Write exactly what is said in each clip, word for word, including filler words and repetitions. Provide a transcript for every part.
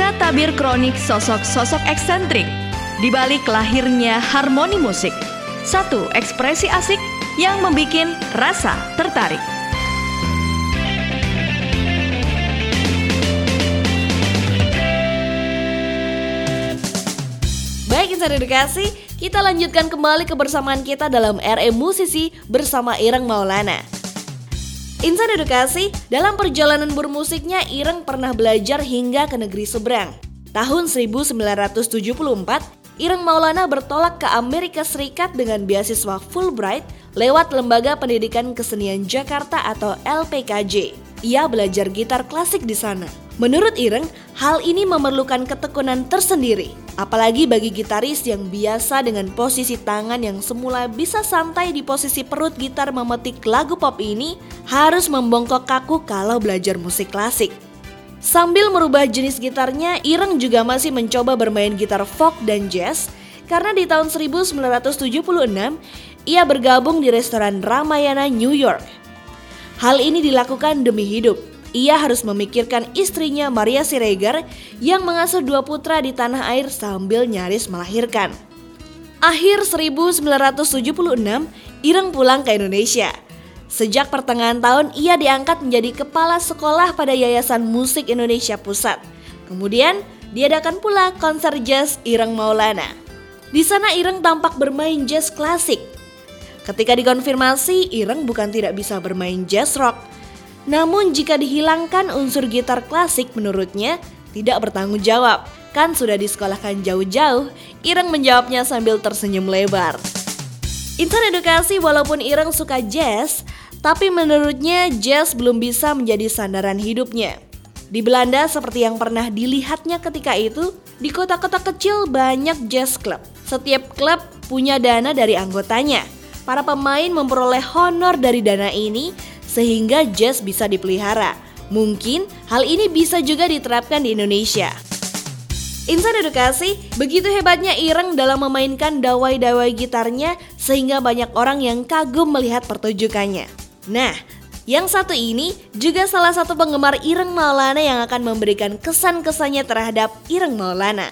Inilah tabir kronik sosok-sosok eksentrik di balik lahirnya harmoni musik. Satu ekspresi asik yang membikin rasa tertarik. Baik Insan Edukasi, kita lanjutkan kembali kebersamaan kita dalam R E Musisi bersama Ireng Maulana. Insan Edukasi, dalam perjalanan bermusiknya Ireng pernah belajar hingga ke negeri seberang. Tahun seribu sembilan ratus tujuh puluh empat, Ireng Maulana bertolak ke Amerika Serikat dengan beasiswa Fulbright lewat Lembaga Pendidikan Kesenian Jakarta atau L P K J. Ia belajar gitar klasik di sana. Menurut Ireng, hal ini memerlukan ketekunan tersendiri. Apalagi bagi gitaris yang biasa dengan posisi tangan yang semula bisa santai di posisi perut gitar memetik lagu pop ini, harus membongkok kaku kalau belajar musik klasik. Sambil merubah jenis gitarnya, Ireng juga masih mencoba bermain gitar folk dan jazz, karena di tahun seribu sembilan ratus tujuh puluh enam, ia bergabung di restoran Ramayana, New York. Hal ini dilakukan demi hidup. Ia harus memikirkan istrinya Maria Siregar yang mengasuh dua putra di tanah air sambil nyaris melahirkan. Akhir seribu sembilan ratus tujuh puluh enam, Ireng pulang ke Indonesia. Sejak pertengahan tahun, ia diangkat menjadi kepala sekolah pada Yayasan Musik Indonesia Pusat. Kemudian, diadakan pula konser jazz Ireng Maulana. Di sana Ireng tampak bermain jazz klasik. Ketika dikonfirmasi, Ireng bukan tidak bisa bermain jazz rock. Namun jika dihilangkan unsur gitar klasik menurutnya tidak bertanggung jawab. Kan sudah disekolahkan jauh-jauh, Ireng menjawabnya sambil tersenyum lebar. Insan Edukasi, walaupun Ireng suka jazz, tapi menurutnya jazz belum bisa menjadi sandaran hidupnya. Di Belanda seperti yang pernah dilihatnya ketika itu, di kota-kota kecil banyak jazz club. Setiap klub punya dana dari anggotanya. Para pemain memperoleh honor dari dana ini sehingga jazz bisa dipelihara. Mungkin hal ini bisa juga diterapkan di Indonesia. Insan Edukasi, begitu hebatnya Ireng dalam memainkan dawai-dawai gitarnya sehingga banyak orang yang kagum melihat pertunjukannya. Nah, yang satu ini juga salah satu penggemar Ireng Maulana yang akan memberikan kesan-kesannya terhadap Ireng Maulana.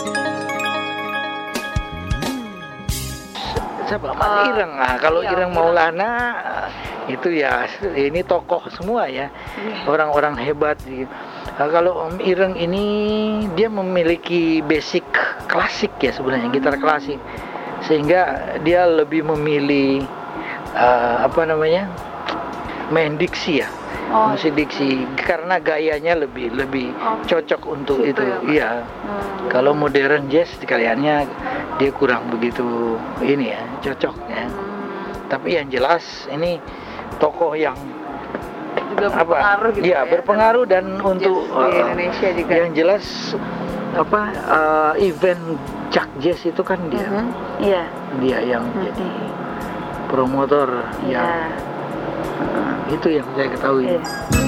Siapa? Uh, Ireng. Nah, kalau iya, Ireng Maulana itu ya ini tokoh semua ya, orang-orang hebat gitu. Nah, kalau Om Ireng ini dia memiliki basic klasik ya sebenarnya, gitar klasik, sehingga dia lebih memilih uh, apa namanya main diksi ya, oh, musik diksi karena gayanya lebih lebih oh, cocok untuk itu. Ya, iya. Hmm. Kalau modern jazz kayaknya dia kurang begitu ini ya cocok ya. Hmm. Tapi yang jelas ini tokoh yang juga berpengaruh apa, gitu ya, ya berpengaruh dan untuk di Indonesia uh, juga. Yang jelas apa uh, event Jak Jazz itu kan dia, uh-huh. yeah. dia yang uh-huh. jadi promotor yeah. yang uh, itu yang saya ketahui. Yeah.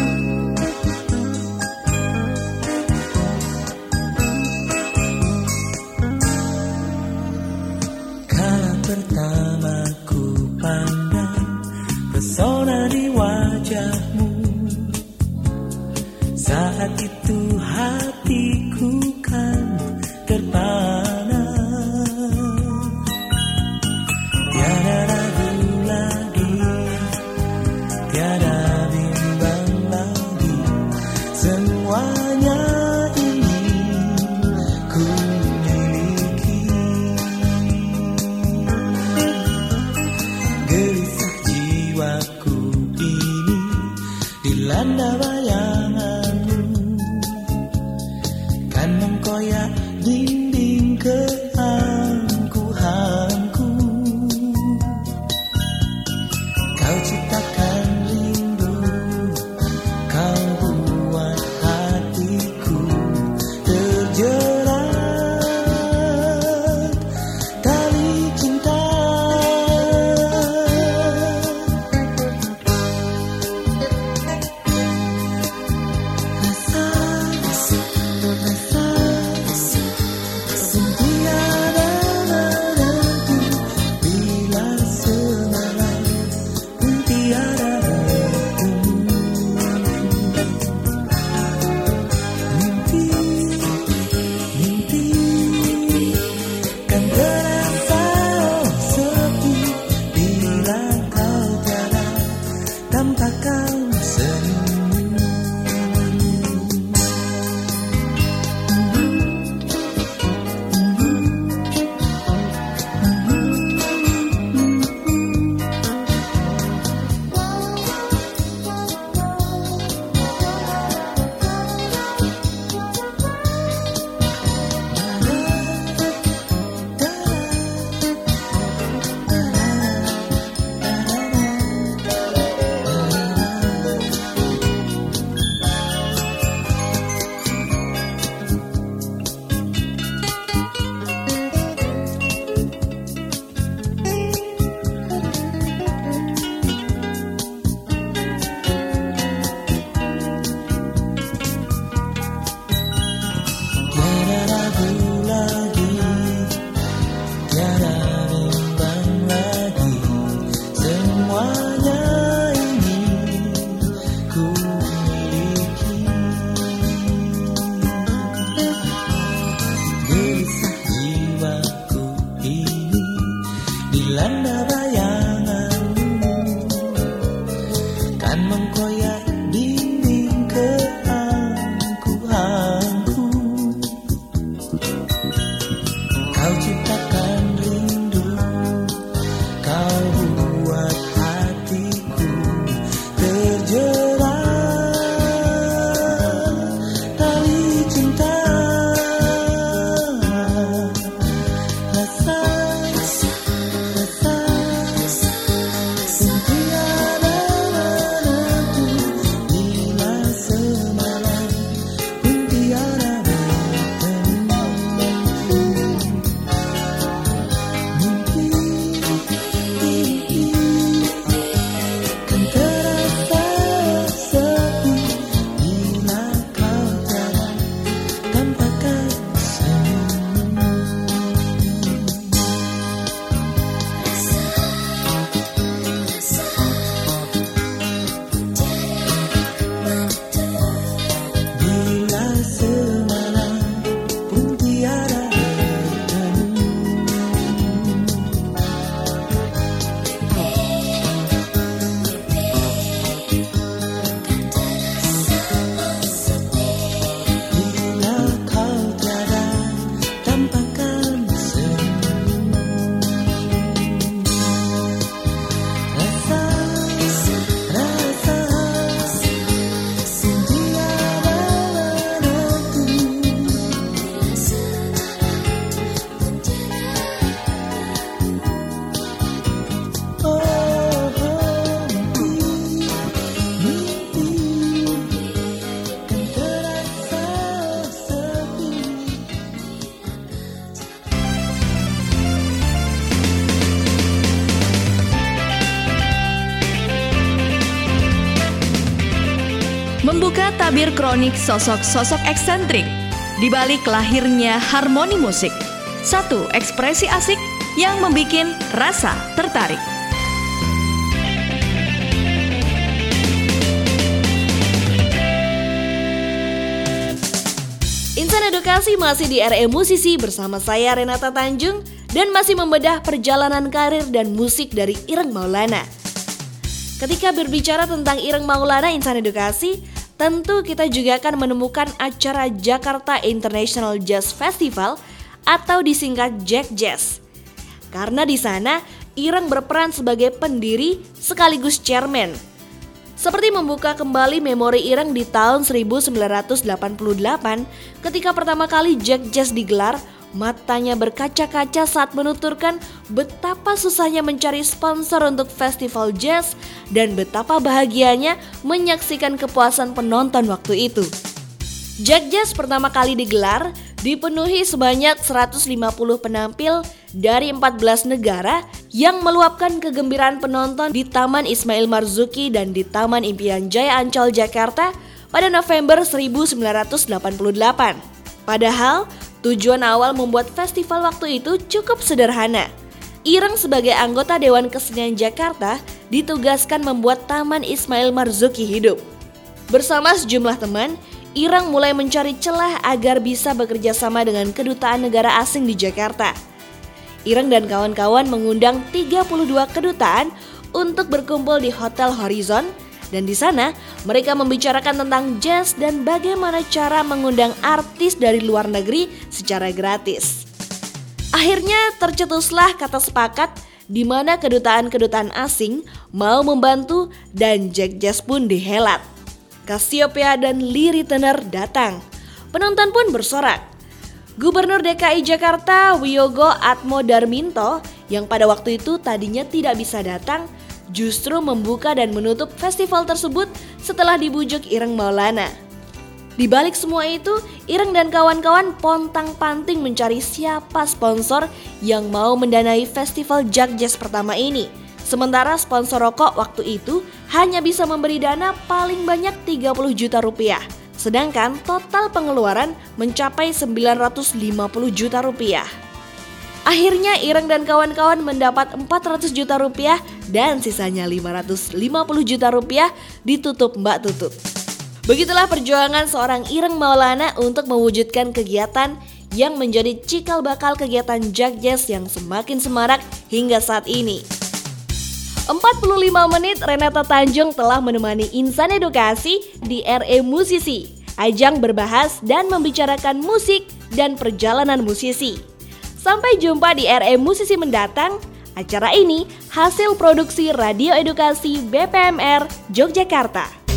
Kala pertama ku pandang pesona di wajahmu, saat itu hatiku kan terpana. Tiada ragu lagi, tiada bimbang lagi, semuanya ini ku miliki. Gelisah jiwaku ini dilanda bayanganmu, kan mengkoyak dinding keangkuhanku. Kau ciptakan rindu, kau buat hatiku terjerat tali cinta. dilanda bayanganmu, kan mengkoyak dinding keangku-angku. Kau ciptakan rindu, kau buat hatiku terjerat tali cinta. Rasa, rasa pun tiada menentu, bila semalam pun tiada bertemu. Mimpi, mimpi kan terasa sepi, bila kau tiada tampakkan senyum. Bila semalam pun tiada bertemu. Bila kau tiada tampakkan senyum. Rasa, rasa pun tiada menentu. Oh, oh, mimpi, mimpi kan terasa sepi. Membuka tabir kronik sosok-sosok eksentrik di balik lahirnya harmoni musik. Satu ekspresi asik yang membikin rasa tertarik. Insan Edukasi masih di R E Musisi bersama saya Renata Tanjung dan masih membedah perjalanan karir dan musik dari Ireng Maulana. Ketika berbicara tentang Ireng Maulana, Insan Edukasi, tentu kita juga akan menemukan acara Jakarta International Jazz Festival atau disingkat Jack Jazz. Karena di sana Ireng berperan sebagai pendiri sekaligus chairman. Seperti membuka kembali memori Ireng di tahun seribu sembilan ratus delapan puluh delapan ketika pertama kali Jack Jazz digelar, matanya berkaca-kaca saat menuturkan betapa susahnya mencari sponsor untuk festival jazz dan betapa bahagianya menyaksikan kepuasan penonton waktu itu. Jack Jazz pertama kali digelar dipenuhi sebanyak seratus lima puluh penampil dari empat belas negara yang meluapkan kegembiraan penonton di Taman Ismail Marzuki dan di Taman Impian Jaya Ancol Jakarta pada November seribu sembilan ratus delapan puluh delapan. Padahal tujuan awal membuat festival waktu itu cukup sederhana. Ireng sebagai anggota Dewan Kesenian Jakarta ditugaskan membuat Taman Ismail Marzuki hidup. Bersama sejumlah teman, Ireng mulai mencari celah agar bisa bekerja sama dengan kedutaan negara asing di Jakarta. Ireng dan kawan-kawan mengundang tiga puluh dua kedutaan untuk berkumpul di Hotel Horizon, dan di sana mereka membicarakan tentang jazz dan bagaimana cara mengundang artis dari luar negeri secara gratis. Akhirnya tercetuslah kata sepakat di mana kedutaan-kedutaan asing mau membantu dan Jack Jazz pun dihelat. Cassiopeia dan Liri Tenor datang. Penonton pun bersorak. Gubernur D K I Jakarta Wiyogo Atmo Darminto yang pada waktu itu tadinya tidak bisa datang justru membuka dan menutup festival tersebut setelah dibujuk Ireng Maulana. Di balik semua itu, Ireng dan kawan-kawan pontang-panting mencari siapa sponsor yang mau mendanai festival Jack Jazz pertama ini. Sementara sponsor rokok waktu itu hanya bisa memberi dana paling banyak tiga puluh juta rupiah. Sedangkan total pengeluaran mencapai sembilan ratus lima puluh juta rupiah. Akhirnya Ireng dan kawan-kawan mendapat empat ratus juta rupiah dan sisanya lima ratus lima puluh juta rupiah ditutup Mbak Tutut. Begitulah perjuangan seorang Ireng Maulana untuk mewujudkan kegiatan yang menjadi cikal bakal kegiatan Jak Jazz yang semakin semarak hingga saat ini. empat puluh lima menit Renata Tanjung telah menemani Insan Edukasi di R E Musisi, ajang berbahas dan membicarakan musik dan perjalanan musisi. Sampai jumpa di R E Musisi mendatang. Acara ini hasil produksi Radio Edukasi B P M R Yogyakarta.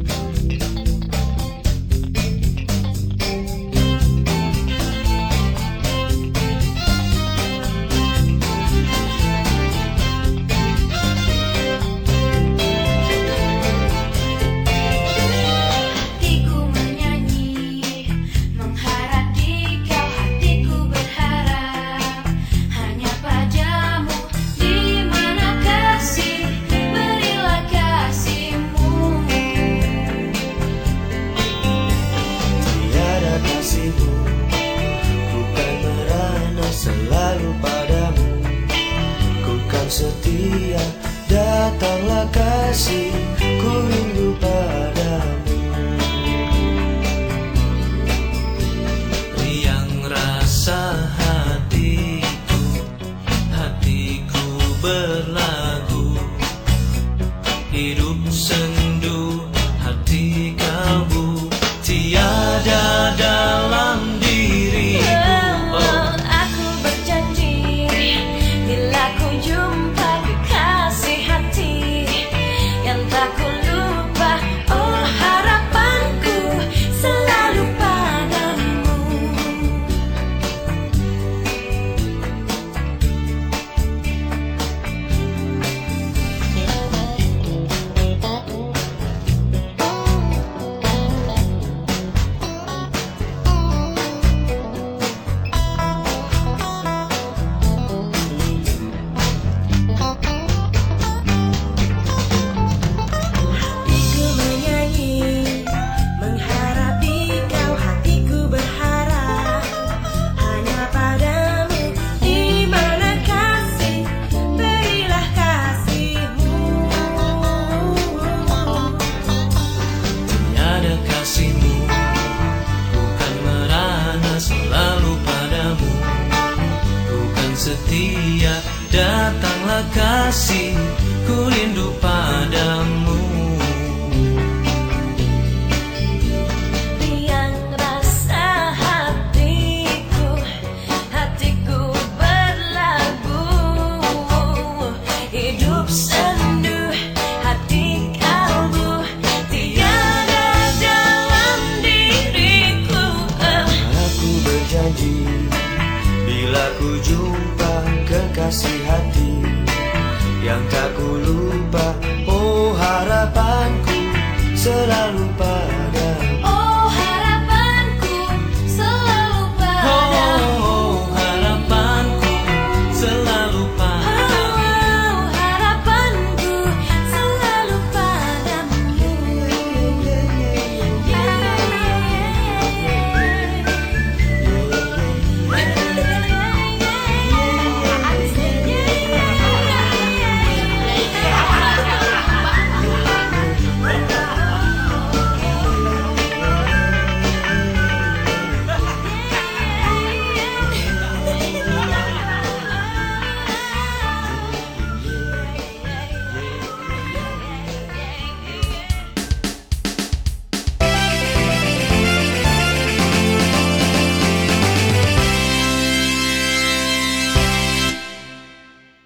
Setia, datanglah kasih, ku rindu padamu. Riang rasa hatiku, hatiku berlagu, hidup sendu, hati kalbu, tiada dalam diriku. Oh, aku berjanji bila ku jumpa kekasih hati yang tak ku lupa. Oh, harapanku selalu padamu. Hatiku menyanyi, mengharap di kau. Hatiku berharap hanya padamu. Di mana kasih, berilah kasihmu. Tiada kasihmu, bukan merana selalu padamu, bukan setia, datanglah kasih, ku rindu padamu.